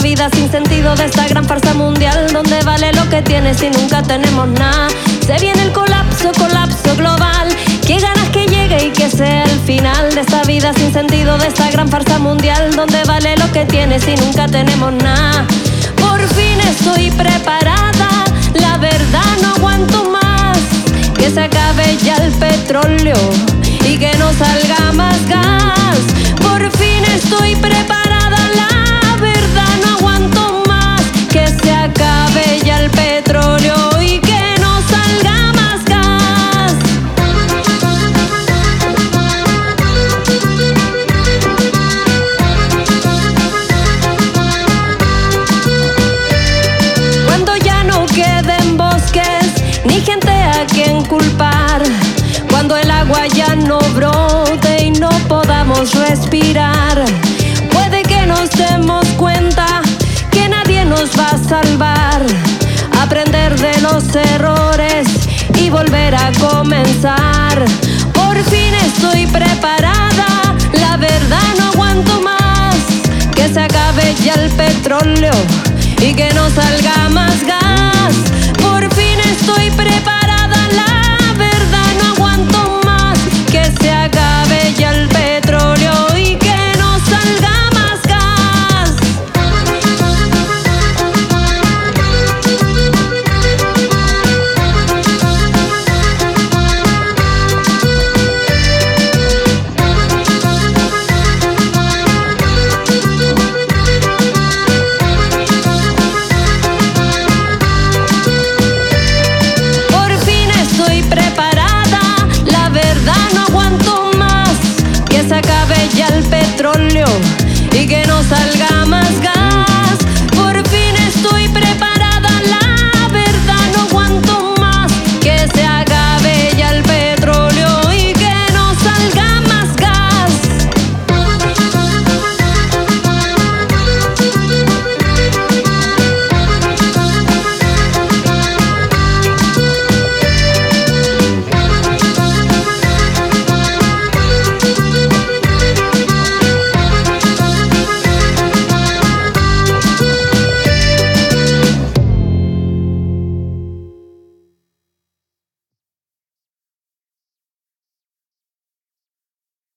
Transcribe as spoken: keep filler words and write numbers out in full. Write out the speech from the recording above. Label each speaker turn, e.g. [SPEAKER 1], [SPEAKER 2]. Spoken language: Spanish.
[SPEAKER 1] vida sin sentido, de esta gran farsa mundial donde vale lo que tienes y nunca tenemos nada. Se viene el colapso, colapso global. Qué ganas que llegue y que sea el final de esta vida sin sentido, de esta gran farsa mundial donde vale lo que tienes y nunca tenemos nada. Por fin estoy preparada, la verdad no aguanto más. Que se acabe ya el petróleo y que no salga más gas. Por fin estoy preparada, la verdad no aguanto más. Que se acabe ya el petróleo y que no salga más gas. Cuando ya no queden bosques ni gente a quien culpar, cuando el agua ya no brote y no podamos respirar, puede que nos demos cuenta que nadie nos va a salvar. Aprender de los errores y volver a comenzar. Por fin estoy preparada, la verdad no aguanto más. Que se acabe ya el petróleo y que no salga más gas. Por fin estoy preparada.